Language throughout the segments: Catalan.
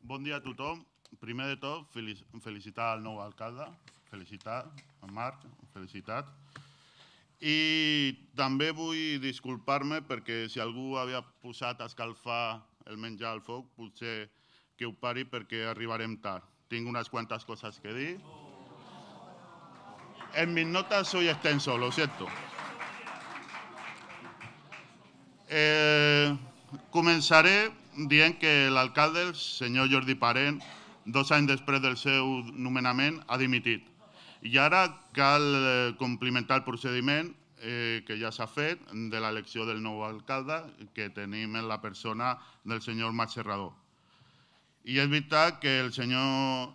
Bon dia a tothom. Primer de tot, felicitar el nou alcalde, felicitar en Marc, felicitat. I també vull disculpar-me perquè si algú havia posat a escalfar el menjar al foc, potser que ho pari perquè arribarem tard. Tinc unas cuantas cosas que dir. En mis notas soy extenso, lo siento. Començaré dient que l'alcalde, el senyor Jordi Parent, 2 anys després del seu nomenament, ha dimitit. I ara cal complimentar el procediment que ja s'ha fet de l'elecció del nou alcalde, que tenim en la persona del senyor Marc Serrador. I és veritat que el senyor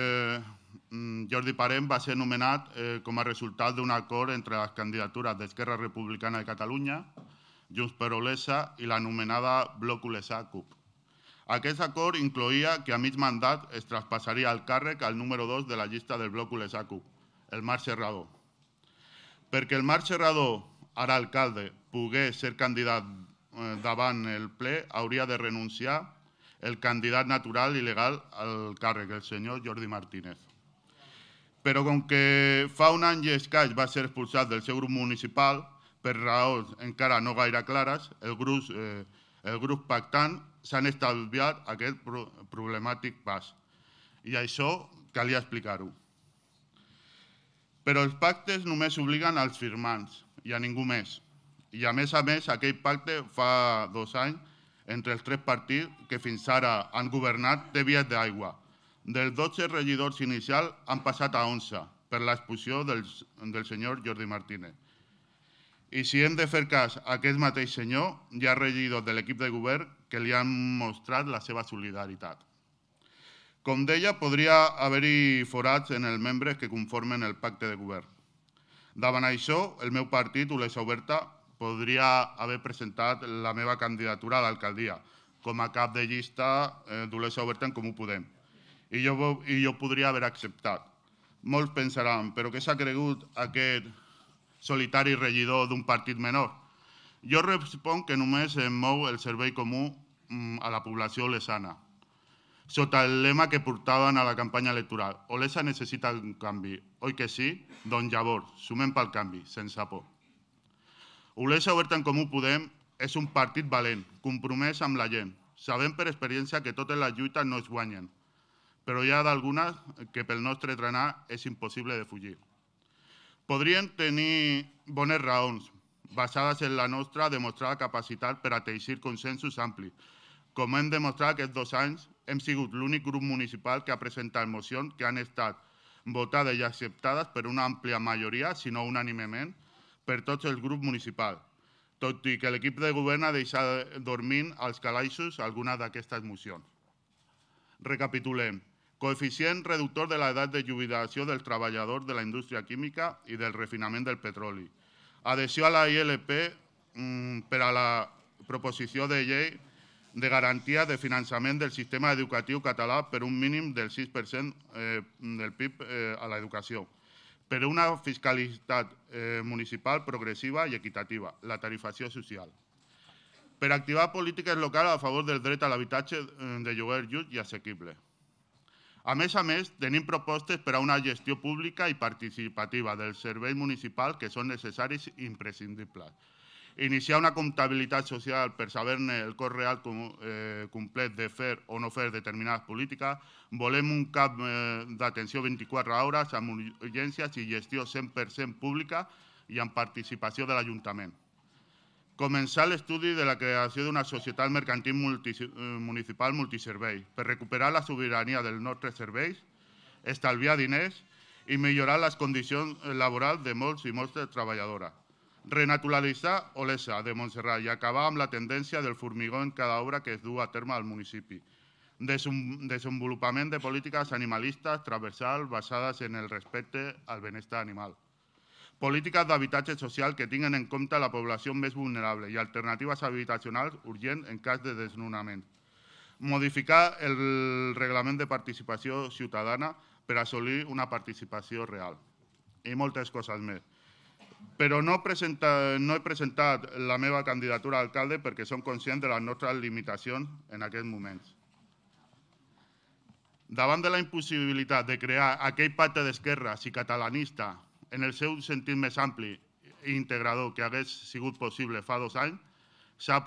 Jordi Parent va ser nomenat com a resultat d'un acord entre les candidatures d'Esquerra Republicana de Catalunya, Junts per Olesa i l'anomenada Bloc Olesa-CUP. Aquest acord incloïa que a mig mandat es traspassaria el càrrec al número 2 de la llista del Bloc Olesa-CUP, el Marc Serrador. Perquè el Marc Serrador, ara alcalde, pogués ser candidat davant el ple, hauria de renunciar el candidat natural i legal al càrrec, el senyor Jordi Martínez. Però com que fa un any i escaig va ser expulsat del seu grup municipal, per raons encara no gaire clares, el grup pactant s'han estalviat aquest problemàtic pas. I això calia explicar-ho. Però els pactes només obliguen als firmants i a ningú més. I a més, aquell pacte fa 2 anys entre els 3 partits que fins ara han governat té vies d'aigua. Dels 12 regidors inicials han passat a 11 per l'expulsió del senyor Jordi Martínez. I si hem de fer cas a aquest mateix senyor, hi ha regidors de l'equip de govern que li han mostrat la seva solidaritat. Com deia, podria haver-hi forats en els membres que conformen el pacte de govern. Davant això, el meu partit, Olesa Oberta, podria haver presentat la meva candidatura a l'alcaldia com a cap de llista d'Olesa Oberta en Comú Podem. I jo podria haver acceptat. Molts pensaran, però què s'ha cregut aquest solitari regidor d'un partit menor? Jo responc que només em mou el servei comú a la població olesana, sota el lema que portaven a la campanya electoral. Olesa necessita un canvi. Oi que sí? Doncs llavors, sumem pel canvi, sense por. Olesa Oberta en Comú Podem és un partit valent, compromès amb la gent. Sabem per experiència que totes les lluites no es guanyen, però hi ha d'algunes que pel nostre trenar és impossible de fugir. Podrien tenir bones raons, basades en la nostra demostrada capacitat per a teixir consensos amplis. Com hem demostrat aquests 2 anys, hem sigut l'únic grup municipal que ha presentat mocions que han estat votades i acceptades per una àmplia majoria, si no unànimement, per tots els grups municipals, tot i que l'equip de govern ha deixat dormint als calaixos algunes d'aquestes mocions. Recapitulem. Coeficient reductor de l'edat de jubilació dels treballadors de la indústria química i del refinament del petroli. Adhesió a la ILP per a la proposició de llei de garantia de finançament del sistema educatiu català per un mínim del 6% del PIB a l'educació. Per una fiscalitat municipal progressiva i equitativa, la tarifació social. Per activar polítiques locals a favor del dret a l'habitatge de lloguer just i assequible. A més, tenim propostes per a una gestió pública i participativa dels serveis municipals que són necessaris i imprescindibles. Iniciar una comptabilitat social per saber-ne el cost real complet de fer o no fer determinades polítiques. Volem un CAP d'atenció 24 hores amb urgències i gestió 100% pública i amb participació de l'Ajuntament. Començar l'estudi de la creació d'una societat mercantil municipal multiservei per recuperar la sobirania dels nostres serveis, estalviar diners i millorar les condicions laborals de molts i moltes treballadores. Renaturalitzar Olesa de Montserrat i acabar amb la tendència del formigó en cada obra que es du a terme al municipi. Desenvolupament de polítiques animalistes transversals basades en el respecte al benestar animal. Polítiques d'habitatge social que tinguen en compte la població més vulnerable i alternatives habitacionals urgents en cas de desnonament. Modificar el reglament de participació ciutadana per assolir una participació real. I moltes coses més. Però no he presentat la meva candidatura a alcalde perquè som conscients de les nostres limitacions en aquests moments. Davant de la impossibilitat de crear aquell pacte d'esquerres i catalanista en el seu sentit més ampli i integrador que hagués sigut possible fa 2 anys, s'ha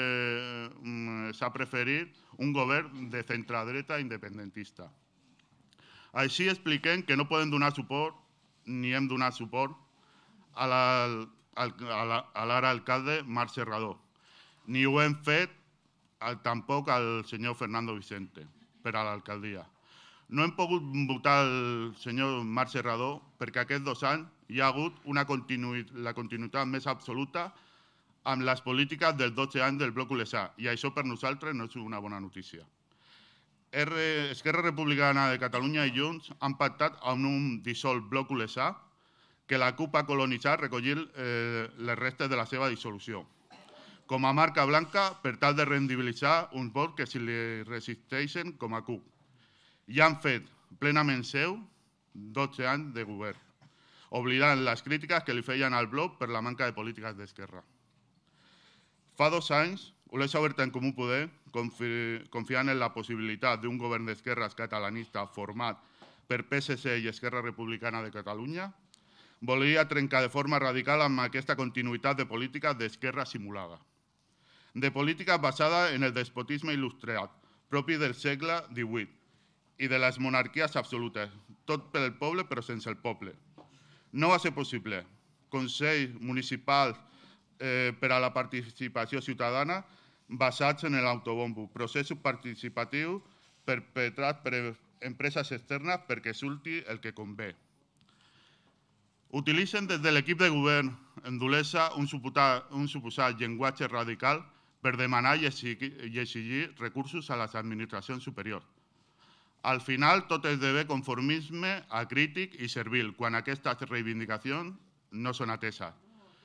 preferit un govern de centredreta independentista. Així expliquem que no podem donar suport, ni hem donat suport, a l'ara alcalde Marc Serrador, ni ho hem fet tampoc al senyor Fernando Vicente per a l'alcaldia. No hem pogut votar el senyor Marc Serrador perquè aquests 2 anys hi ha hagut la continuïtat més absoluta amb les polítiques dels 12 anys del bloc ULSA, i això per nosaltres no és una bona notícia. Esquerra Republicana de Catalunya i Junts han pactat amb un dissolt bloc ULSA que la CUP ha colonitzat recollint les restes de la seva dissolució, com a marca blanca per tal de rendibilitzar uns vots que se li resisteixen com a CUP. I han fet plenament seu 12 anys de govern, oblidant les crítiques que li feien al bloc per la manca de polítiques d'esquerra. Fa 2 anys, Olesa Oberta en Comú Podem, confiant en la possibilitat d'un govern d'esquerres catalanista format per PSC i Esquerra Republicana de Catalunya, volia trencar de forma radical amb aquesta continuïtat de polítiques d'esquerra simulada, de política basada en el despotisme il·lustrat, propi del segle XVIII, i de les monarquies absolutes, tot pel poble però sense el poble. No va ser possible. Consells municipals per a la participació ciutadana basats en l'autobombo, processos participatius perpetrats per empreses externes perquè surti el que convé. Utilitzen des de l'equip de govern d'Olesa un suposat llenguatge radical per demanar i exigir recursos a les administracions superiors. Al final, tot esdevé conformisme acrític i servil, quan aquestes reivindicacions no són ateses.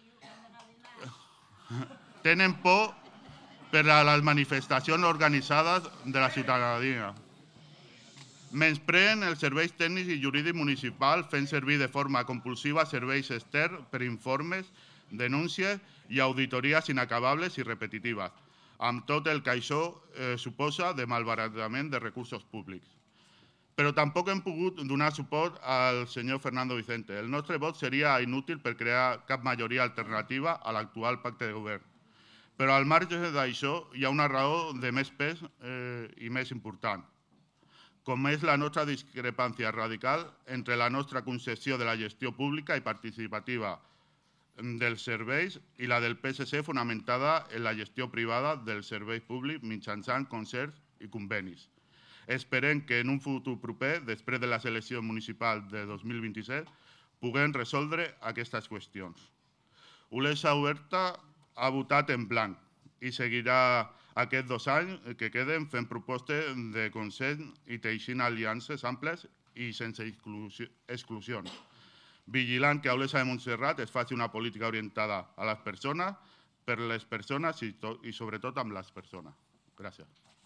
Tenen por per a les manifestacions organitzades de la ciutadania. Menyspreen els serveis tècnics i jurídics municipals fent servir de forma compulsiva serveis externs per informes, denúncies i auditories inacabables i repetitives, amb tot el que això suposa de malbaratament de recursos públics. Però tampoc hem pogut donar suport al senyor Fernando Vicente. El nostre vot seria inútil per crear cap majoria alternativa a l'actual pacte de govern. Però al marge d'això hi ha una raó de més pes i més important, com és la nostra discrepància radical entre la nostra concepció de la gestió pública i participativa dels serveis i la del PSC fonamentada en la gestió privada dels serveis públics mitjançant concerts i convenis. Esperem que en un futur proper, després de les eleccions municipals de 2027, puguem resoldre aquestes qüestions. Olesa Oberta ha votat en blanc i seguirà aquests 2 anys que queden fent propostes de consens i teixint aliances amples i sense exclusions, vigilant que a Olesa de Montserrat es faci una política orientada a les persones, per les persones i sobretot amb les persones. Gràcies.